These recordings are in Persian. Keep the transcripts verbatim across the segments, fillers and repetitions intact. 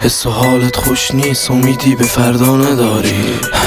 حس و حالت خوش نیست، امیدی به فردا نداری.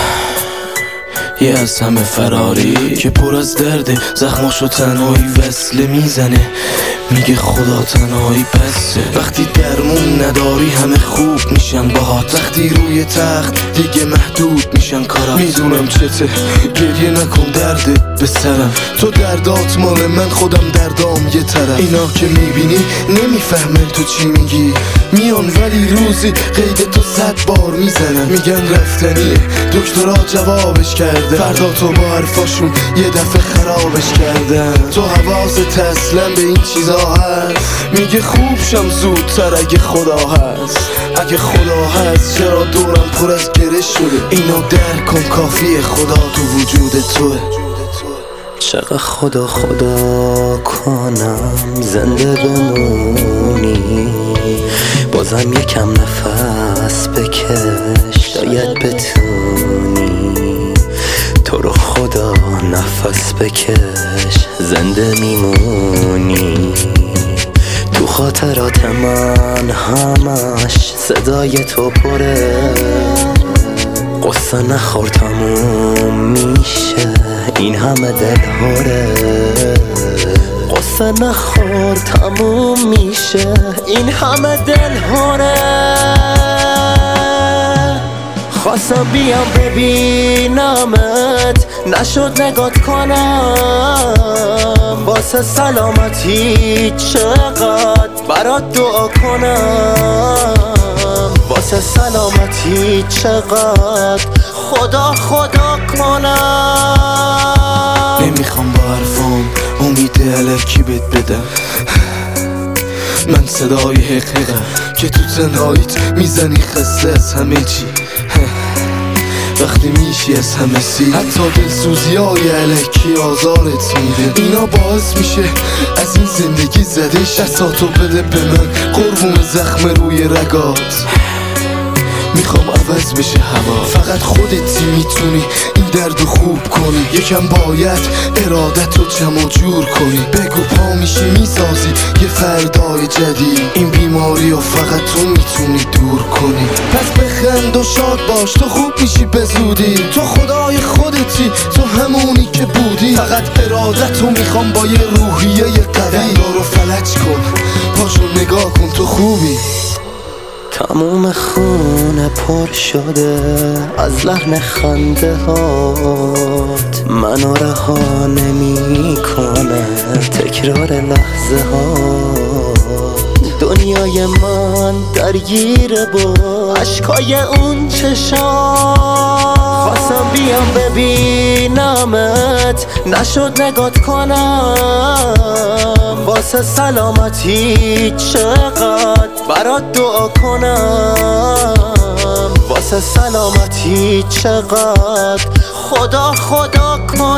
یه از همه فراری که پر از درده، زخماشو تنهایی وصله میزنه، میگه خدا تنهایی بسه. وقتی درمون نداری همه خوب میشن باهات، وقتی روی تخت دیگه محدود میشن کارات. میدونم چته، گریه نکن درد به سرم، تو دردات مال من، خودم دردام یه طرف. اینا که میبینی نمیفهمن تو چی میگی، میان ولی روزی قید تو صد بار میزنن. میگن رفتنیه، دکترها جوابش کرده، فردا تو با حرفاشون یه دفعه خرابش کردن. تو حواست اصلا به این چیزا هست، میگه خوب شم زودتر اگه خدا هست. اگه خدا هست چرا دورم پر از گره شده؟ اینو درک کن کافیه، خدا تو وجود توه. چقدر خدا خدا کنم زنده بمونی، بازم یکم نفس بکش شاید بتونی. تو رو خدا نفس بکش زنده میمونی. تو خاطرات من همش صدای تو پره، قصه نخور تموم میشه این همه دلهوره. قصه نخور تموم میشه این همه دلهوره. خواستم بیام ببینمت، نشد نگات کنم، واسه سلامتی چقدر برات دعا کنم. واسه سلامتی چقدر خدا خدا کنم. نمیخوام با حرفام امید الکی بهت بدم، من صدای حقیقم که تو تنهاییت میزنی خسته از همه چی. وقتی میشی از همه سی، حتی دلسوزی های الکی آزارت میده. اینا باعث میشه از این زندگی زدش، دستاتو بده به من قربون زخم روی رگات. میخوام عوض بشه هوا، فقط خودتی میتونی این دردو خوب کنی. یکم باید ارادتو جمع جور کنی، بگو پا میشی میسازی یه فردای جدید. این بیماری رو فقط تو میتونی دور کنی. پس بخند و شاد باش، تو خوب میشی به زودی. تو خدای خودتی، تو همونی که بودی. فقط ارادتو میخوام با یه روحیه قوی. دارو فلج کن، پاشو نگاه کن، تو خوبی. تموم خونه پر شده از لحن خنده هات، منو رها نمی کنه تکرار لحظه هات. دنیای من درگیره با عشقای اون چشات. خواستم بیام ببینمت، نشد نگات کنم، واسه سلامتی چقدر برات دعا کنم. واسه سلامتی چقدر خدا خدا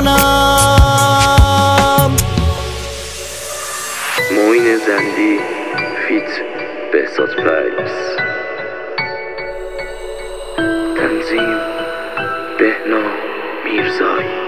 کنم. معین زندی فیت بهزاد فیلز، تنظیم بهنام میرزایی.